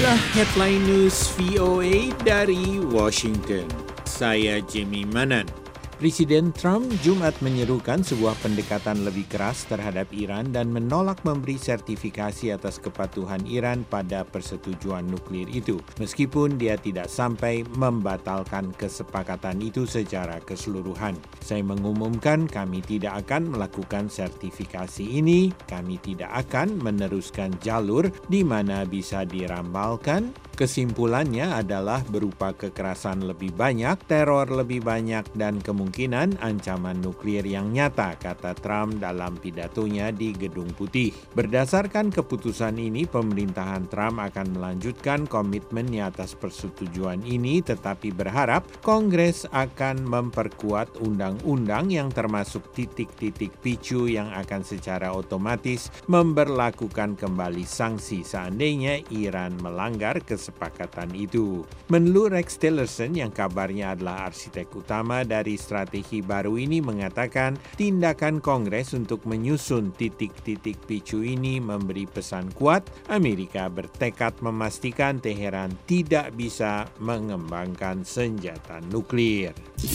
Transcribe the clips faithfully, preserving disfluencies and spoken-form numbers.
Inilah headline news V O A dari Washington. Saya Jimmy Manan. Presiden Trump Jumat menyerukan sebuah pendekatan lebih keras terhadap Iran dan menolak memberi sertifikasi atas kepatuhan Iran pada persetujuan nuklir itu, meskipun dia tidak sampai membatalkan kesepakatan itu secara keseluruhan. Saya mengumumkan kami tidak akan melakukan sertifikasi ini, kami tidak akan meneruskan jalur di mana bisa dirambalkan. Kesimpulannya adalah berupa kekerasan lebih banyak, teror lebih banyak, dan kemungkinan ancaman nuklir yang nyata, kata Trump dalam pidatonya di Gedung Putih. Berdasarkan keputusan ini, pemerintahan Trump akan melanjutkan komitmennya atas persetujuan ini, tetapi berharap Kongres akan memperkuat undang-undang yang termasuk titik-titik picu yang akan secara otomatis memberlakukan kembali sanksi seandainya Iran melanggar kesepakatan. Kesepakatan itu. Menlu Rex Tillerson yang kabarnya adalah arsitek utama dari strategi baru ini mengatakan tindakan Kongres untuk menyusun titik-titik picu ini memberi pesan kuat Amerika bertekad memastikan Teheran tidak bisa mengembangkan senjata nuklir.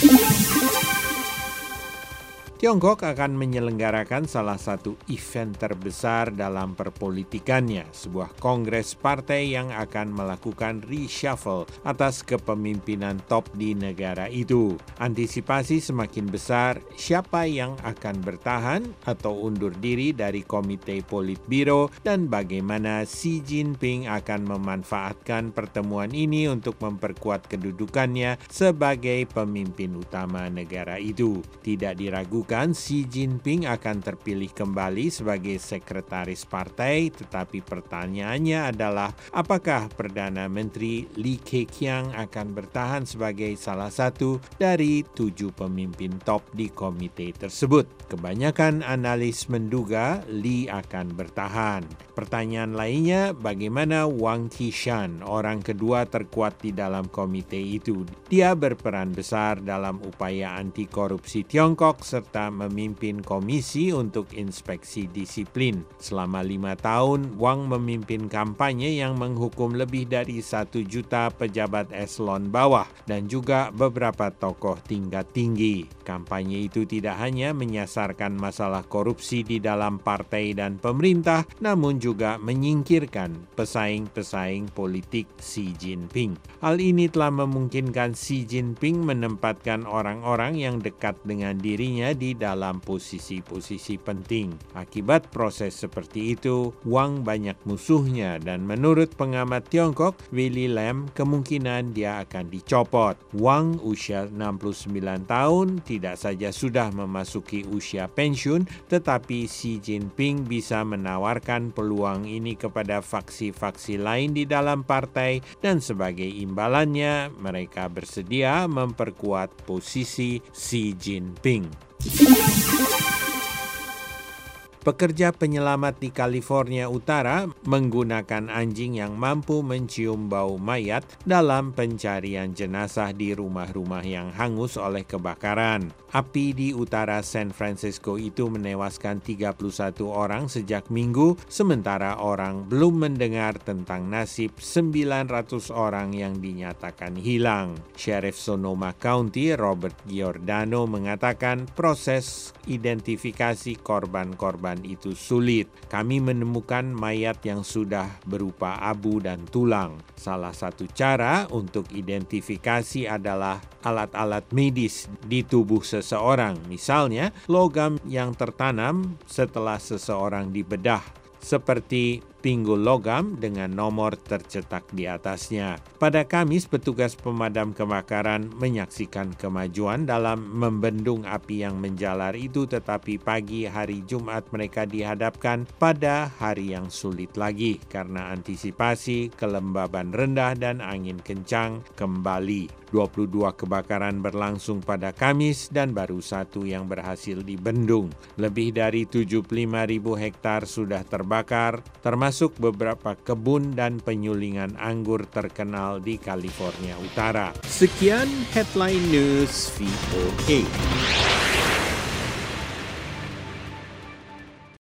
Tiongkok akan menyelenggarakan salah satu event terbesar dalam perpolitikannya, sebuah kongres partai yang akan melakukan reshuffle atas kepemimpinan top di negara itu. Antisipasi semakin besar siapa yang akan bertahan atau undur diri dari Komite Politbiro dan bagaimana Xi Jinping akan memanfaatkan pertemuan ini untuk memperkuat kedudukannya sebagai pemimpin utama negara itu. Tidak diragukan Xi Jinping akan terpilih kembali sebagai sekretaris partai, tetapi pertanyaannya adalah apakah Perdana Menteri Li Keqiang akan bertahan sebagai salah satu dari tujuh pemimpin top di komite tersebut. Kebanyakan analis menduga Li akan bertahan. Pertanyaan lainnya, bagaimana Wang Qishan, orang kedua terkuat di dalam komite itu? Dia berperan besar dalam upaya anti korupsi Tiongkok serta memimpin komisi untuk inspeksi disiplin. Selama lima tahun, Wang memimpin kampanye yang menghukum lebih dari satu juta pejabat eselon bawah dan juga beberapa tokoh tingkat tinggi. Kampanye itu tidak hanya menyasarkan masalah korupsi di dalam partai dan pemerintah, namun juga menyingkirkan pesaing-pesaing politik Xi Jinping. Hal ini telah memungkinkan Xi Jinping menempatkan orang-orang yang dekat dengan dirinya di dalam posisi-posisi penting. Akibat proses seperti itu, Wang banyak musuhnya dan menurut pengamat Tiongkok, Willy Lam, kemungkinan dia akan dicopot. Wang usia enam puluh sembilan tahun, tidak saja sudah memasuki usia pensiun, tetapi Xi Jinping bisa menawarkan peluang ini kepada faksi-faksi lain di dalam partai dan sebagai imbalannya mereka bersedia memperkuat posisi Xi Jinping. Pekerja penyelamat di California Utara menggunakan anjing yang mampu mencium bau mayat dalam pencarian jenazah di rumah-rumah yang hangus oleh kebakaran. Api di utara San Francisco itu menewaskan tiga puluh satu orang sejak Minggu, sementara orang belum mendengar tentang nasib sembilan ratus orang yang dinyatakan hilang. Sheriff Sonoma County Robert Giordano mengatakan proses identifikasi korban-korban itu sulit. Kami menemukan mayat yang sudah berupa abu dan tulang. Salah satu cara untuk identifikasi adalah alat-alat medis di tubuh seseorang, misalnya logam yang tertanam setelah seseorang dibedah, seperti pinggul logam dengan nomor tercetak di atasnya. Pada Kamis, petugas pemadam kebakaran menyaksikan kemajuan dalam membendung api yang menjalar itu, tetapi pagi hari Jumat mereka dihadapkan pada hari yang sulit lagi karena antisipasi kelembaban rendah dan angin kencang kembali. dua puluh dua kebakaran berlangsung pada Kamis dan baru satu yang berhasil dibendung. Lebih dari tujuh puluh lima ribu hektar sudah terbakar, termasuk beberapa kebun dan penyulingan anggur terkenal di California Utara. Sekian headline news V O A.